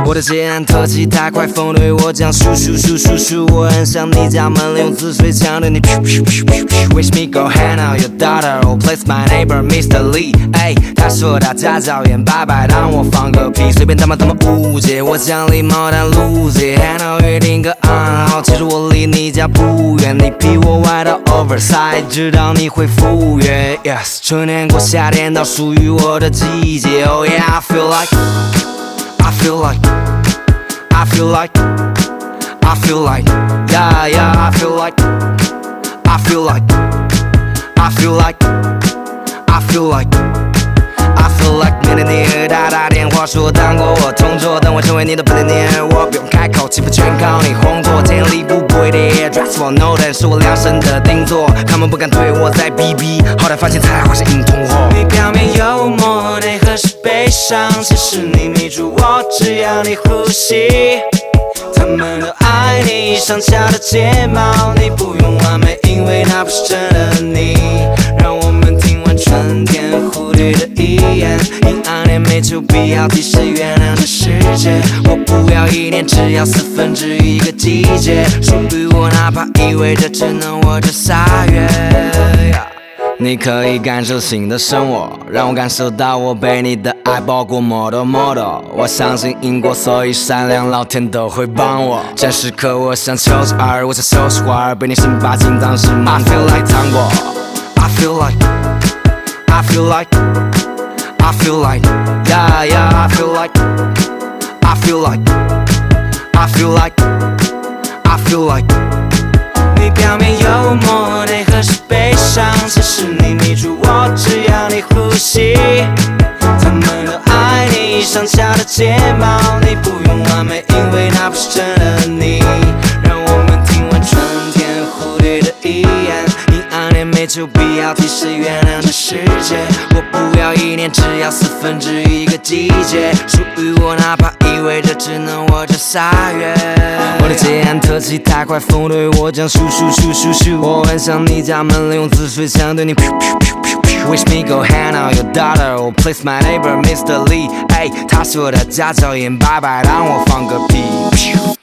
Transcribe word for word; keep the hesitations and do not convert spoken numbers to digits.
我的捷安特骑太快，风对我讲咻咻咻咻咻，我很想你家门铃用紫水枪对你噗噗噗噗噗。Wish me go hang out your daughter, or place my neighbor Mister Lee。哎，他说他家教严，拜拜让我放个屁，随便他们怎么误解，我讲礼貌但 lose it。Hang out 约定个暗号，其实我离你家不远，你比我外到 oversize， 知道你会赴约。Yes， 春天过夏天到属于我的季节。Oh yeah, I feel like, I feel like, I feel like, I feel like, yeah yeah, I feel like, I feel like, I feel like, I feel like, I feel like 面对你和他打电话说当过我同桌，等我成为你的 partner， 我不用开口，欺负全靠你烘托，天力不归的 dress for no， 但是我量身的定做，他们不敢对我再逼逼，后来发现才华是硬通货。你表面幽默，内核是悲伤，其实你迷住我，只要你呼吸。他们都爱你上翘的睫毛，你不用完美，因为那不是真的你。让我们听完春天蝴蝶的遗言，阴暗恋没就必要提示原谅这世界。我不要一年，只要四分之一个季节，属于我，哪怕意味着只能活这仨月。你可以感受新的生活，让我感受到我被你的爱包裹摸到摸到。我相信因果，所以善良，老天都会帮我。这时刻我想求十二，我想收拾花儿，被你心把紧当是芒果。I feel like 糖果 ，I feel like, I feel like, I feel like, yeah yeah, I feel like, I feel like, I feel like, I feel like。你表面幽默，内核是悲伤，其实你迷住我，只要你呼吸。他们都爱你上翘的睫毛，你不用完美，因为那不是真的你。让我们听完春天蝴蝶的遗言，阴暗恋没就必要提示原谅这世界。我不要一年，只要四分之一个季节，属于我，哪怕意味着只能活这仨月。我的捷安特骑太快，风对我讲咻咻咻咻咻，我很想你家门铃用紫水枪对你噗噗噗噗噗。Wish me go hang out your daughter, or place my neighbor Mister Lee。哎，他说他家教严，拜拜让我放个屁。